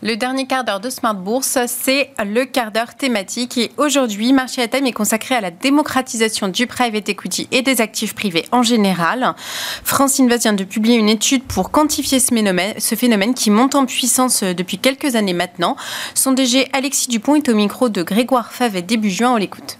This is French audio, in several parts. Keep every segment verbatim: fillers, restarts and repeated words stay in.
Le dernier quart d'heure de Smart Bourse, c'est le quart d'heure thématique. Et aujourd'hui, Marché à thème est consacré à la démocratisation du private equity et des actifs privés en général. France Invest vient de publier une étude pour quantifier ce phénomène, ce phénomène qui monte en puissance depuis quelques années maintenant. Son D G Alexis Dupont est au micro de Grégoire Favet début juin. On l'écoute.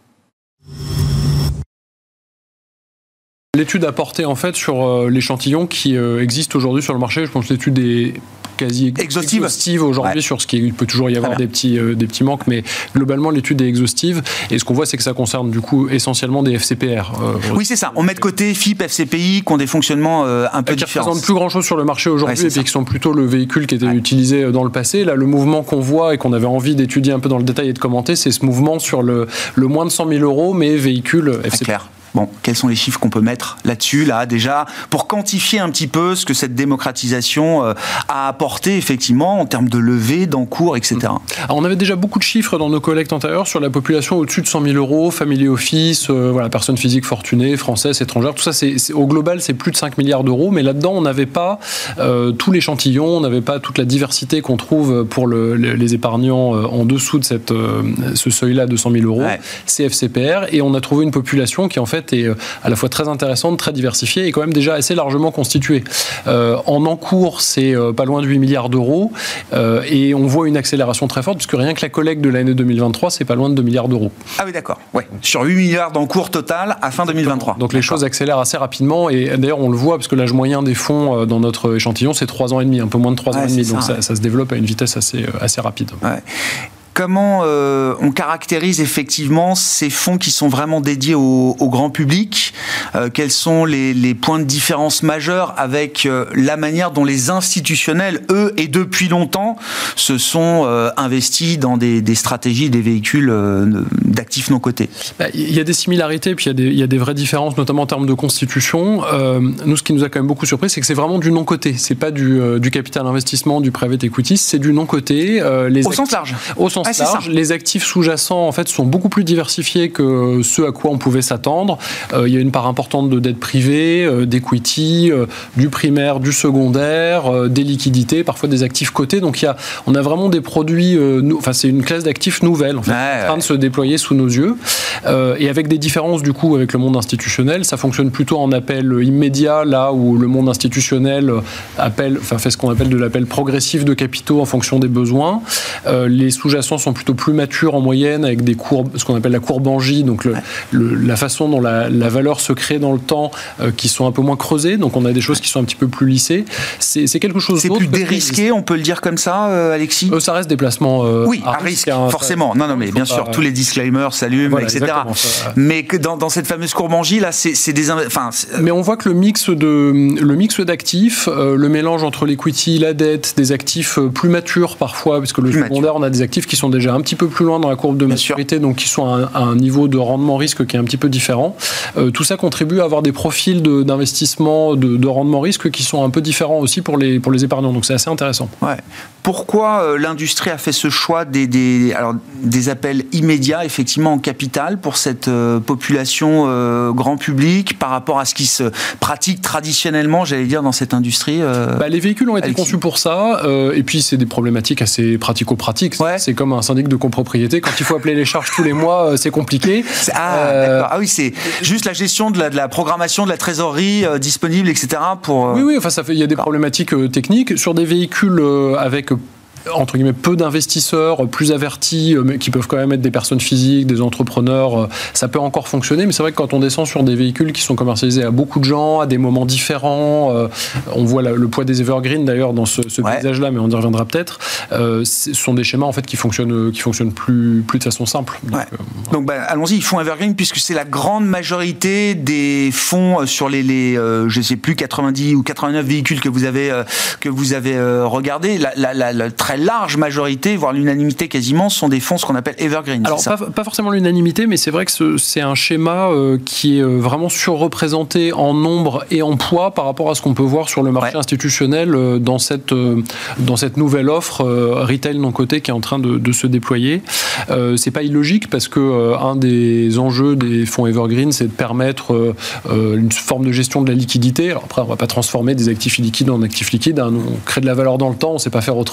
L'étude a porté en fait sur euh, l'échantillon qui euh, existe aujourd'hui sur le marché. Je pense que l'étude est quasi exhaustive, exhaustive aujourd'hui ouais. sur ce qui il peut toujours y avoir des petits euh, des petits manques, mais globalement l'étude est exhaustive. Et ce qu'on voit, c'est que ça concerne du coup essentiellement des F C P R. Euh, oui, c'est ça. On met de côté F I P, F C P I, qui ont des fonctionnements euh, un peu qui différents. Qui représentent plus grand chose sur le marché aujourd'hui, ouais, et puis qui sont plutôt le véhicule qui était ouais. utilisé dans le passé. Là, le mouvement qu'on voit et qu'on avait envie d'étudier un peu dans le détail et de commenter, c'est ce mouvement sur le le moins de cent mille euros, mais véhicule F C P R. Clair. Bon, quels sont les chiffres qu'on peut mettre là-dessus, là, déjà, pour quantifier un petit peu ce que cette démocratisation euh, a apporté, effectivement, en termes de levée, d'encours, et cetera. Alors, on avait déjà beaucoup de chiffres dans nos collectes antérieures sur la population au-dessus de cent mille euros, family office, euh, voilà, personnes physiques fortunées, françaises, étrangères, tout ça, c'est, c'est, au global, c'est plus de cinq milliards d'euros, mais là-dedans, on n'avait pas euh, tout l'échantillon, on n'avait pas toute la diversité qu'on trouve pour le, les, les épargnants euh, en dessous de cette, euh, ce seuil-là de cent mille euros, ouais. C F C P R, et on a trouvé une population qui, en fait, est à la fois très intéressante, très diversifiée et quand même déjà assez largement constituée. Euh, en encours, c'est euh, pas loin de huit milliards d'euros euh, et on voit une accélération très forte puisque rien que la collecte de l'année deux mille vingt-trois, c'est pas loin de deux milliards d'euros. Ah oui, d'accord. Ouais. Sur huit milliards d'encours total à fin deux mille vingt-trois. Donc les choses accélèrent assez rapidement et d'ailleurs on le voit parce que l'âge moyen des fonds dans notre échantillon, c'est trois ans et demi, un peu moins de trois ouais, ans et demi. Donc ça, ouais. ça, ça se développe à une vitesse assez, assez rapide. Ouais. Comment euh, on caractérise effectivement ces fonds qui sont vraiment dédiés au, au grand public ? euh, Quels sont les, les points de différence majeurs avec euh, la manière dont les institutionnels, eux, et depuis longtemps, se sont euh, investis dans des, des stratégies, des véhicules euh, d'actifs non cotés ? Bah, il y a des similarités, puis il y a des, il y a des vraies différences, notamment en termes de constitution. Euh, nous, ce qui nous a quand même beaucoup surpris, c'est que c'est vraiment du non coté. C'est pas du, euh, du capital investissement, du private equity, c'est du non coté. Euh, les au actifs, sens large. Au sens Ah, large. Les actifs sous-jacents en fait sont beaucoup plus diversifiés que ceux à quoi on pouvait s'attendre. Euh, il y a une part importante de dette privée, euh, d'equity, euh, du primaire, du secondaire, euh, des liquidités, parfois des actifs cotés. Donc il y a, on a vraiment des produits, euh, nou- enfin c'est une classe d'actifs nouvelle en fait, ouais, en train de se déployer sous nos yeux. Euh, et avec des différences du coup avec le monde institutionnel, ça fonctionne plutôt en appel immédiat, là où le monde institutionnel appelle, enfin fait ce qu'on appelle de l'appel progressif de capitaux en fonction des besoins. Euh, les sous-jacents sont plutôt plus matures en moyenne, avec des courbes, ce qu'on appelle la courbe en J, donc le, le, la façon dont la, la valeur se crée dans le temps, euh, qui sont un peu moins creusées, donc on a des choses qui sont un petit peu plus lissées. C'est, c'est quelque chose c'est d'autre. C'est plus dérisqué, que... on peut le dire comme ça, euh, Alexis euh, Ça reste des placements euh, oui, à, à risque, risque forcément. Non, non, mais bien sûr, pas... tous les disclaimers s'allument, voilà, et cetera. Ça, mais que dans, dans cette fameuse courbe en J, là, c'est, c'est des... Enfin, c'est... Mais on voit que le mix, de, le mix d'actifs, euh, le mélange entre l'equity, la dette, des actifs plus matures parfois, parce que le plus secondaire, mature. On a des actifs qui sont déjà un petit peu plus loin dans la courbe de maturité, donc qui sont à un, à un niveau de rendement risque qui est un petit peu différent. Euh, tout ça contribue à avoir des profils de, d'investissement, de, de rendement risque qui sont un peu différents aussi pour les, pour les épargnants. Donc c'est assez intéressant. Ouais. Pourquoi euh, l'industrie a fait ce choix des, des, alors, des appels immédiats, effectivement, en capital pour cette euh, population euh, grand public par rapport à ce qui se pratique traditionnellement, j'allais dire, dans cette industrie euh, bah, les véhicules ont été Alexis. conçus pour ça, euh, et puis c'est des problématiques assez pratico-pratiques. Ouais. C'est comme un syndic de copropriété. Quand il faut appeler les charges tous les mois, c'est compliqué. Ah, euh, d'accord. Ah oui, c'est juste la gestion de la, de la programmation de la trésorerie euh, disponible, et cetera. Pour, euh... Oui, oui. Enfin, ça fait. Il y a des problématiques euh, techniques sur des véhicules euh, avec entre guillemets peu d'investisseurs plus avertis, mais qui peuvent quand même être des personnes physiques, des entrepreneurs, ça peut encore fonctionner, mais c'est vrai que quand on descend sur des véhicules qui sont commercialisés à beaucoup de gens, à des moments différents, euh, on voit la, le poids des evergreen d'ailleurs dans ce, ce ouais. paysage-là, mais on y reviendra peut-être, euh, ce sont des schémas en fait qui fonctionnent, qui fonctionnent plus, plus de façon simple. Donc, ouais. euh, Donc bah, allons-y, fonds evergreen, puisque c'est la grande majorité des fonds sur les, les euh, je sais plus, quatre-vingt-dix ou quatre-vingt-neuf véhicules que vous avez, euh, que vous avez euh, regardés, la, la, la, la très large majorité, voire l'unanimité quasiment, sont des fonds ce qu'on appelle evergreen. Alors, pas, pas forcément l'unanimité, mais c'est vrai que ce, c'est un schéma euh, qui est vraiment surreprésenté en nombre et en poids par rapport à ce qu'on peut voir sur le marché ouais. institutionnel euh, dans, cette, euh, dans cette nouvelle offre euh, retail non coté qui est en train de, de se déployer. Euh, c'est pas illogique parce que euh, un des enjeux des fonds evergreen, c'est de permettre euh, euh, une forme de gestion de la liquidité. Alors après, on va pas transformer des actifs illiquides en actifs liquides. Hein. On crée de la valeur dans le temps, on sait pas faire autrement. Ouais.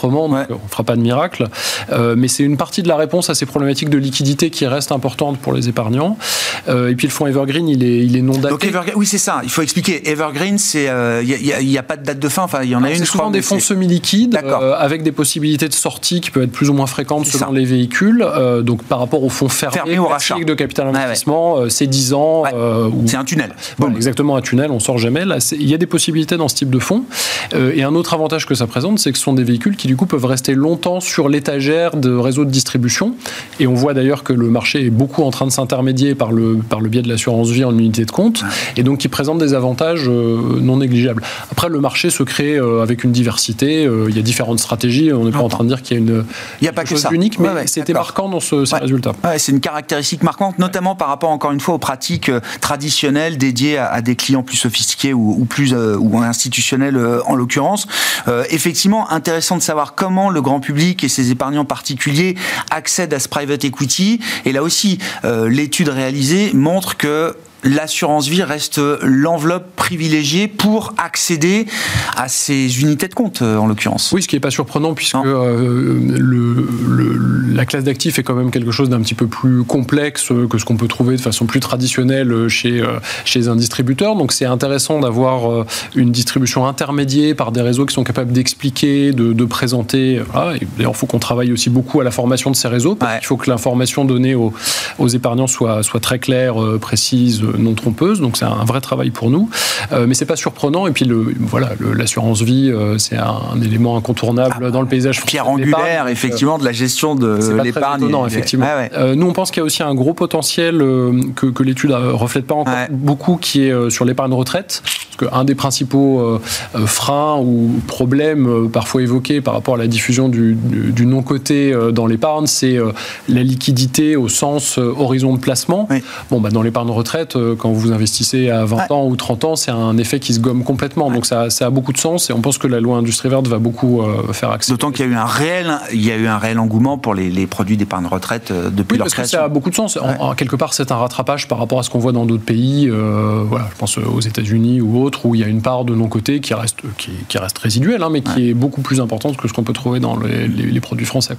on ne fera pas de miracle. Euh, mais c'est une partie de la réponse à ces problématiques de liquidité qui reste importante pour les épargnants. Euh, et puis le fonds Evergreen, il est, il est non daté. Donc Evergreen, oui, c'est ça. Il faut expliquer. Evergreen, c'est, il euh, n'y a, a pas de date de fin. Enfin, il y en a Alors, une. C'est souvent crois, des fonds semi-liquides euh, avec des possibilités de sortie qui peuvent être plus ou moins fréquentes c'est selon ça. les véhicules. Euh, donc par rapport aux fonds fermés, fermé au rachat de capital investissement, ouais, ouais. euh, c'est dix ans. Ouais. Euh, où, c'est un tunnel. Voilà, exactement un tunnel. On sort jamais. Là, il y a des possibilités dans ce type de fonds. Euh, et un autre avantage que ça présente, c'est que ce sont des véhicules qui du coup peuvent rester longtemps sur l'étagère de réseaux de distribution. Et on voit d'ailleurs que le marché est beaucoup en train de s'intermédier par le par le biais de l'assurance vie en unité de compte, ouais. et donc qui présente des avantages euh, non négligeables. Après, le marché se crée euh, avec une diversité. Euh, il y a différentes stratégies. On n'est pas en train de dire qu'il y a une il y a pas chose que ça. unique, mais ouais, ouais, c'était d'accord. marquant dans ce, ces ouais. résultats. Ouais, c'est une caractéristique marquante, notamment par rapport encore une fois aux pratiques euh, traditionnelles dédiées à, à des clients plus sophistiqués ou, ou plus euh, ou institutionnels euh, en l'occurrence. Euh, effectivement, intéressant de savoir comment le grand public et ses épargnants particuliers accèdent à ce private equity. Et là aussi, euh, l'étude réalisée montre que l'assurance vie reste l'enveloppe privilégiée pour accéder à ces unités de compte, en l'occurrence. Oui, ce qui n'est pas surprenant, puisque euh, le, le, la classe d'actifs est quand même quelque chose d'un petit peu plus complexe que ce qu'on peut trouver de façon plus traditionnelle chez, chez un distributeur. Donc c'est intéressant d'avoir une distribution intermédiaire par des réseaux qui sont capables d'expliquer, de, de présenter. Voilà. Et d'ailleurs, il faut qu'on travaille aussi beaucoup à la formation de ces réseaux, parce ouais. qu'il faut que l'information donnée aux, aux épargnants soit, soit très claire, précise, non trompeuse, donc c'est un vrai travail pour nous, euh, mais c'est pas surprenant. Et puis le, voilà, le, l'assurance vie, euh, c'est un, un élément incontournable ah, dans le paysage français. Pierre angulaire, effectivement, euh, de la gestion de c'est pas l'épargne. Très étonnant, et, effectivement. Ah ouais. euh, nous, on pense qu'il y a aussi un gros potentiel euh, que, que l'étude ne reflète pas encore ouais. beaucoup, qui est euh, sur l'épargne retraite. Parce qu'un des principaux euh, euh, freins ou problèmes euh, parfois évoqués par rapport à la diffusion du, du, du non-coté euh, dans l'épargne, c'est euh, la liquidité au sens euh, horizon de placement. Oui. Bon, bah, dans l'épargne retraite, euh, quand vous investissez à vingt ouais. ans ou trente ans, c'est un effet qui se gomme complètement. Ouais. Donc ça, ça a beaucoup de sens, et on pense que la loi Industrie verte va beaucoup euh, faire accélérer. D'autant qu'il y a eu un réel, il y a eu un réel engouement pour les, les produits d'épargne retraite euh, depuis oui, leur parce création. Que ça a beaucoup de sens. Ouais. En, en, quelque part, c'est un rattrapage par rapport à ce qu'on voit dans d'autres pays. Euh, voilà, je pense aux États-Unis ou autres, où il y a une part de non-coté qui reste, qui, qui reste résiduelle, hein, mais qui ouais. est beaucoup plus importante que ce qu'on peut trouver dans les, les, les produits français.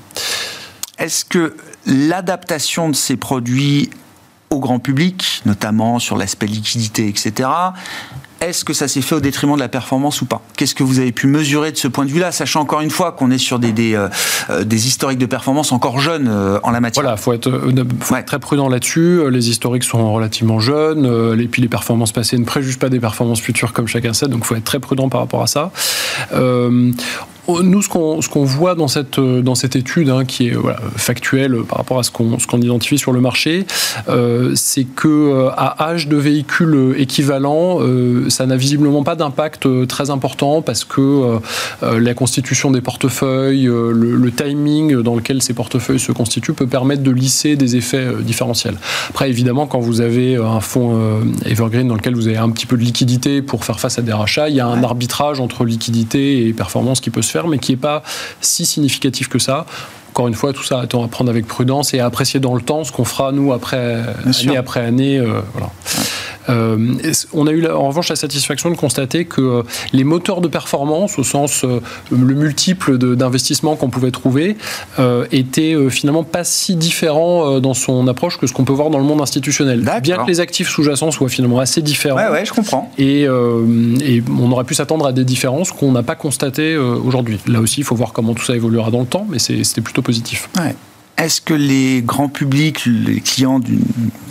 Est-ce que l'adaptation de ces produits au grand public, notamment sur l'aspect liquidité, et cetera, est-ce que ça s'est fait au détriment de la performance ou pas ? Qu'est-ce que vous avez pu mesurer de ce point de vue-là, sachant encore une fois qu'on est sur des, des, euh, des historiques de performance encore jeunes euh, en la matière ? Voilà, il faut, être, euh, faut ouais. être très prudent là-dessus. Les historiques sont relativement jeunes, euh, et puis les performances passées ne préjugent pas des performances futures comme chacun sait, donc il faut être très prudent par rapport à ça. Euh, Nous, ce qu'on, ce qu'on voit dans cette, dans cette étude, hein, qui est voilà, factuelle par rapport à ce qu'on, ce qu'on identifie sur le marché, euh, c'est qu'à âge de véhicule équivalent, euh, ça n'a visiblement pas d'impact très important, parce que euh, la constitution des portefeuilles, euh, le, le timing dans lequel ces portefeuilles se constituent peut permettre de lisser des effets euh, différentiels. Après, évidemment, quand vous avez un fonds euh, Evergreen dans lequel vous avez un petit peu de liquidité pour faire face à des rachats, il y a un arbitrage entre liquidité et performance qui peut se faire, mais qui n'est pas si significatif que ça. Encore une fois, tout ça attend à prendre avec prudence et à apprécier dans le temps ce qu'on fera, nous, après, année après année. Euh, voilà. Ouais. Euh, on a eu en revanche la satisfaction de constater que les moteurs de performance, au sens euh, le multiple de, d'investissements qu'on pouvait trouver, euh, étaient euh, finalement pas si différents euh, dans son approche que ce qu'on peut voir dans le monde institutionnel. D'accord. Bien que les actifs sous-jacents soient finalement assez différents. Ouais, ouais, je comprends. Et, euh, et on aurait pu s'attendre à des différences qu'on n'a pas constatées euh, aujourd'hui. Là aussi, il faut voir comment tout ça évoluera dans le temps, mais c'est, c'était plutôt positif. Ouais. Est-ce que les grands publics, les clients du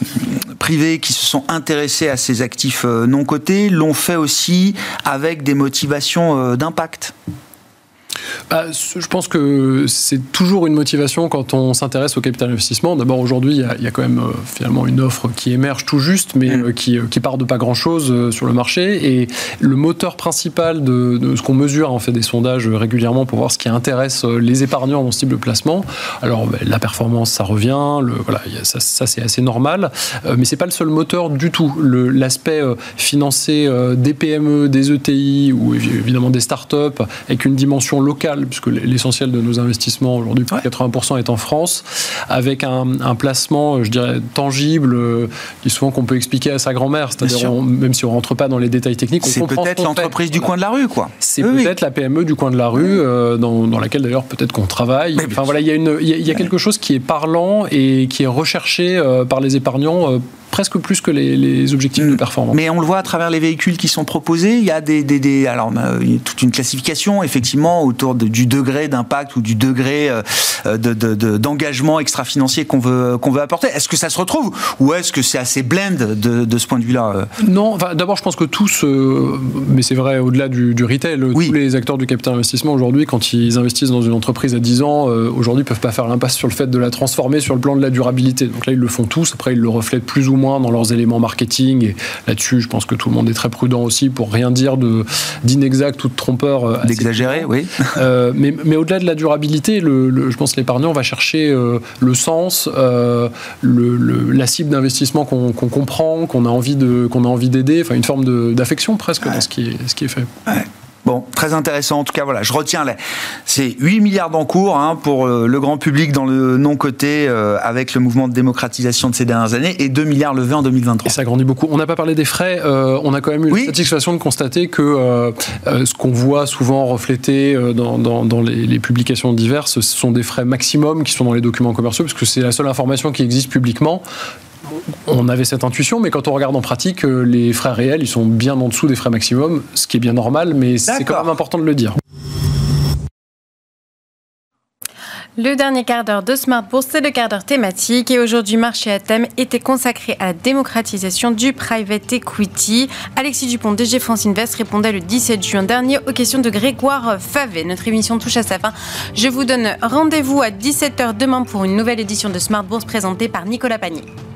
privés qui se sont intéressés à ces actifs non cotés, l'ont fait aussi avec des motivations d'impact ? Bah, je pense que c'est toujours une motivation quand on s'intéresse au capital investissement. D'abord, aujourd'hui, il y a, il y a quand même euh, finalement une offre qui émerge tout juste, mais mmh. euh, qui, qui part de pas grand-chose euh, sur le marché. Et le moteur principal de, de ce qu'on mesure, on fait des sondages régulièrement pour voir ce qui intéresse les épargnants dans ce type de placement. Alors, bah, la performance, ça revient. Le, voilà, y a, ça, ça, c'est assez normal. Euh, mais c'est pas le seul moteur du tout. Le, l'aspect euh, financé euh, des P M E, des E T I ou évidemment des startups avec une dimension locale local, puisque l'essentiel de nos investissements aujourd'hui, plus de quatre-vingts pour cent est en France, avec un, un placement, je dirais, tangible, euh, qui souvent qu'on peut expliquer à sa grand-mère, c'est-à-dire on, même si on ne rentre pas dans les détails techniques, on c'est comprend peut-être l'entreprise du voilà. coin de la rue, quoi. C'est oui, peut-être oui. la P M E du coin de la rue, euh, dans, dans laquelle d'ailleurs peut-être qu'on travaille. Mais enfin voilà, il y a une, il y a, il y a quelque chose qui est parlant et qui est recherché euh, par les épargnants. Euh, presque plus que les, les objectifs mmh. de performance. Mais on le voit à travers les véhicules qui sont proposés, il y a des, des, des alors il y a toute une classification effectivement autour de, du degré d'impact ou du degré euh, de, de, de, d'engagement extra-financier qu'on veut qu'on veut apporter. Est-ce que ça se retrouve ou est-ce que c'est assez blend de, de ce point de vue-là? Non, enfin, d'abord je pense que tous, euh, mais c'est vrai au-delà du, du retail, oui. tous les acteurs du capital investissement aujourd'hui, quand ils investissent dans une entreprise à dix ans, euh, aujourd'hui peuvent pas faire l'impasse sur le fait de la transformer sur le plan de la durabilité. Donc là ils le font tous. Après ils le reflètent plus ou moins dans leurs éléments marketing, et là-dessus je pense que tout le monde est très prudent aussi pour rien dire de, d'inexact ou de trompeur. D'exagéré, oui. euh, mais, mais au-delà de la durabilité, le, le, je pense que l'épargnant va chercher euh, le sens, euh, le, le, la cible d'investissement qu'on, qu'on comprend, qu'on a envie, de, qu'on a envie d'aider, enfin une forme de, d'affection presque ouais. dans ce qui est, ce qui est fait. Ouais. Bon, très intéressant. En tout cas, voilà, je retiens les, c'est huit milliards d'encours hein, pour euh, le grand public dans le non-coté euh, avec le mouvement de démocratisation de ces dernières années et deux milliards levés en deux mille vingt-trois. Et ça grandit beaucoup. On n'a pas parlé des frais. Euh, on a quand même eu oui. la satisfaction de constater que euh, euh, ce qu'on voit souvent reflété euh, dans, dans, dans les, les publications diverses, ce sont des frais maximum qui sont dans les documents commerciaux, parce que c'est la seule information qui existe publiquement. On avait cette intuition, mais quand on regarde en pratique, les frais réels, ils sont bien en dessous des frais maximum, ce qui est bien normal, mais D'accord. c'est quand même important de le dire. Le dernier quart d'heure de Smart Bourse, c'est le quart d'heure thématique. Et aujourd'hui, Marché à thème était consacré à la démocratisation du private equity. Alexis Dupont, D G France Invest, répondait le dix-sept juin dernier aux questions de Grégoire Favet. Notre émission touche à sa fin. Je vous donne rendez-vous à dix-sept heures demain pour une nouvelle édition de Smart Bourse présentée par Nicolas Panier.